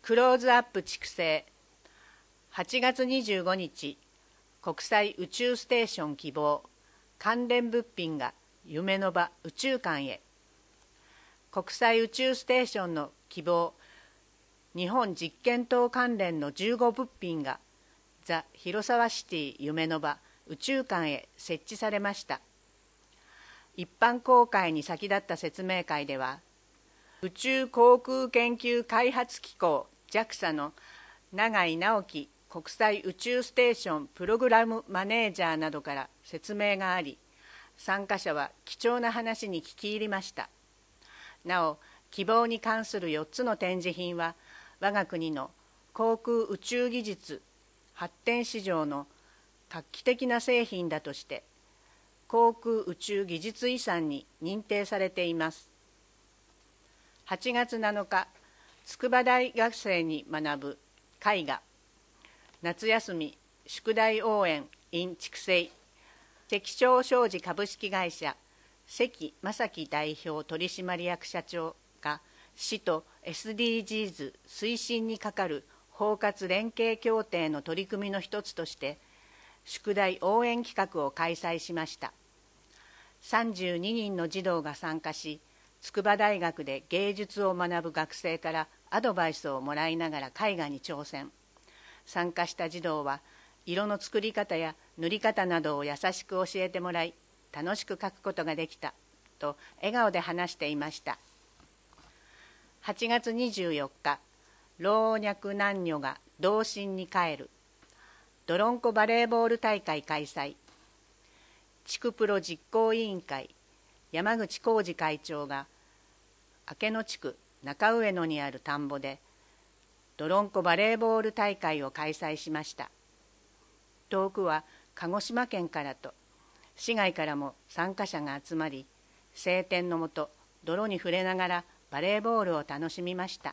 クローズアップ畜生。8月25日、国際宇宙ステーション希望、関連物品が夢の場宇宙間へ。国際宇宙ステーションの希望、日本実験棟関連の15物品がザ・広沢シティ夢の場宇宙間へ設置されました。一般公開に先立った説明会では、宇宙航空研究開発機構 JAXA の永井直樹国際宇宙ステーションプログラムマネージャーなどから説明があり、参加者は貴重な話に聞き入りました。なお、希望に関する4つの展示品は、我が国の航空宇宙技術発展市場の画期的な製品だとして、航空宇宙技術遺産に認定されています。8月7日、筑波大学生に学ぶ絵画、夏休み宿題応援 in 畜生、関商商事株式会社関正樹代表取締役社長が市と SDGs 推進に係る包括連携協定の取り組みの一つとして宿題応援企画を開催しました。32人の児童が参加し、筑波大学で芸術を学ぶ学生からアドバイスをもらいながら絵画に挑戦。参加した児童は色の作り方や塗り方などを優しく教えてもらい、楽しく描くことができたと笑顔で話していました。8月24日、老若男女が童心に帰るどろんこバレーボール大会開催。地区プロ実行委員会山口浩二会長が明野地区中上野にある田んぼでどろんこバレーボール大会を開催しました。遠くは鹿児島県からと市外からも参加者が集まり、晴天の下泥に触れながらバレーボールを楽しみました。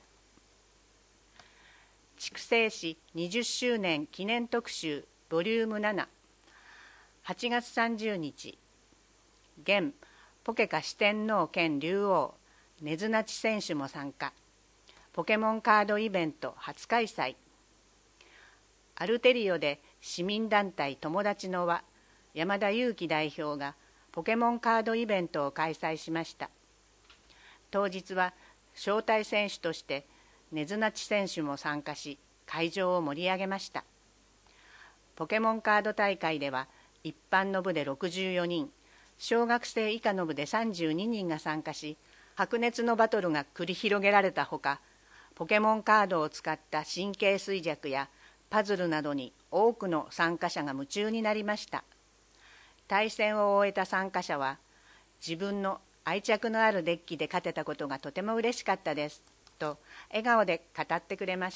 筑西市20周年記念特集ボリューム7、8月30日、現ポケカ四天王兼竜王ねずなち選手も参加。ポケモンカードイベント初開催。アルテリオで市民団体友達の輪山田裕樹代表がポケモンカードイベントを開催しました。当日は招待選手としてねずなち選手も参加し、会場を盛り上げました。ポケモンカード大会では一般の部で64人、小学生以下の部で32人が参加し、白熱のバトルが繰り広げられたほか、ポケモンカードを使った神経衰弱やパズルなどに多くの参加者が夢中になりました。対戦を終えた参加者は、自分の愛着のあるデッキで勝てたことがとても嬉しかったですと笑顔で語ってくれました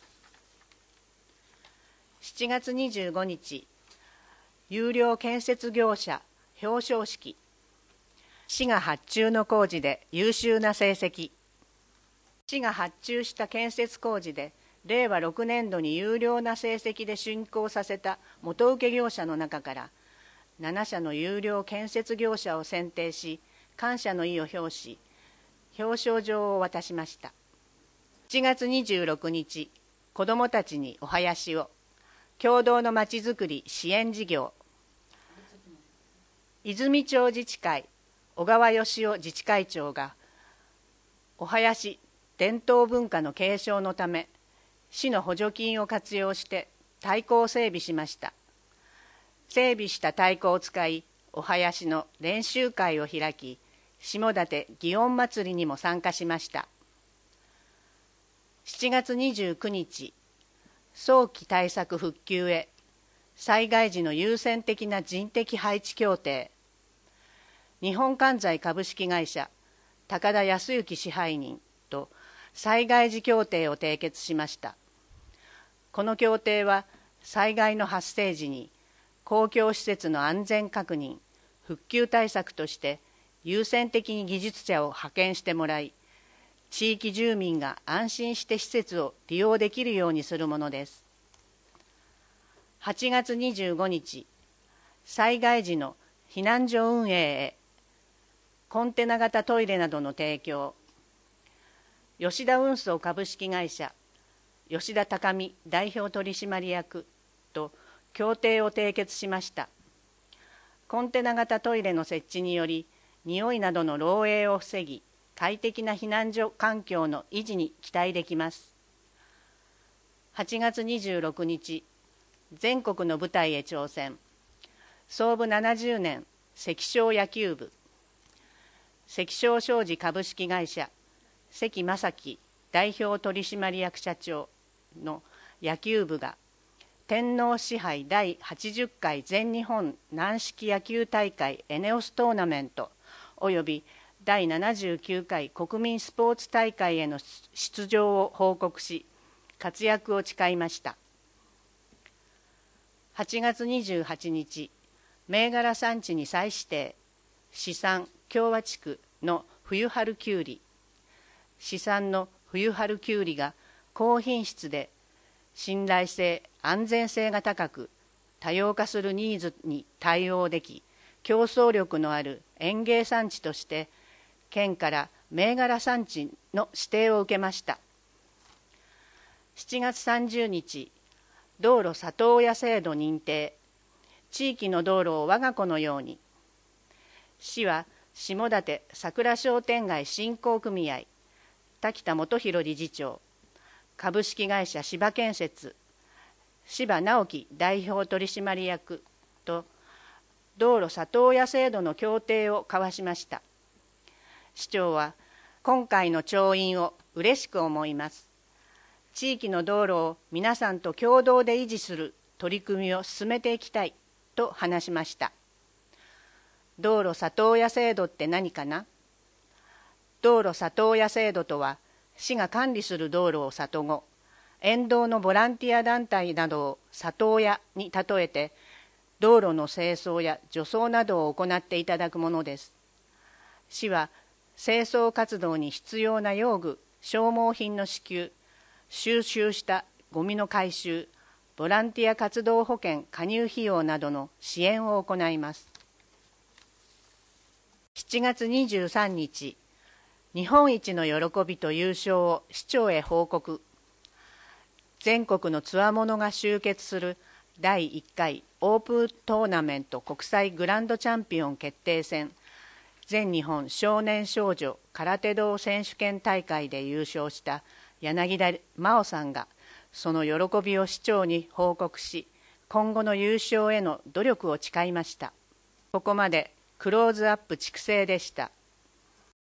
。7月25日、有料建設業者表彰式。市が発注の工事で優秀な成績。市が発注した建設工事で令和6年度に優良な成績で竣工させた元請け業者の中から7社の優良建設業者を選定し、感謝の意を表し、表彰状を渡しました。7月26日、子どもたちにお囃子を。共同のまちづくり支援事業。泉町自治会小川義雄自治会長がお囃子伝統文化の継承のため市の補助金を活用して太鼓を整備しました。整備した太鼓を使いお囃子の練習会を開き、下館祇園祭にも参加しました。7月29日、早期対策復旧へ災害時の優先的な人的配置協定。日本関西株式会社高田康之支配人と災害時協定を締結しました。この協定は災害の発生時に公共施設の安全確認、復旧対策として優先的に技術者を派遣してもらい、地域住民が安心して施設を利用できるようにするものです。8月25日、災害時の避難所運営へコンテナ型トイレなどの提供。吉田運送株式会社吉田隆美代表取締役と協定を締結しました。コンテナ型トイレの設置により、匂いなどの漏洩を防ぎ、快適な避難所環境の維持に期待できます。8月26日、全国の舞台へ挑戦。創部70年、関商野球部。関商商事株式会社、関正樹代表取締役社長の野球部が、天皇賜杯第80回全日本軟式野球大会エネオストーナメントおよび第79回国民スポーツ大会への出場を報告し、活躍を誓いました。8月28日、銘柄産地に再指定、資産共和地区の冬春きゅうり。資産の冬春きゅうりが高品質で信頼性、安全性が高く、多様化するニーズに対応でき、競争力のある園芸産地として、県から銘柄産地の指定を受けました。7月30日、道路里親制度認定、地域の道路を我が子のように。市は下館桜商店街振興組合、滝田元弘理事長、株式会社芝建設、柴直樹代表取締役と道路里親制度の協定を交わしました。市長は、今回の調印を嬉しく思います。地域の道路を皆さんと共同で維持する取り組みを進めていきたいと話しました。道路里親制度って何かな？道路里親制度とは、市が管理する道路を里子、沿道のボランティア団体などを里親に例えて、道路の清掃や除草などを行っていただくものです。市は清掃活動に必要な用具、消耗品の支給、収集したゴミの回収、ボランティア活動保険加入費用などの支援を行います。7月23日、日本一の喜びと優勝を市長へ報告。全国のつわものが集結する第1回オープントーナメント国際グランドチャンピオン決定戦全日本少年少女空手道選手権大会で優勝した柳田真央さんが、その喜びを市長に報告し、今後の優勝への努力を誓いました。ここまでクローズアップ筑西でした。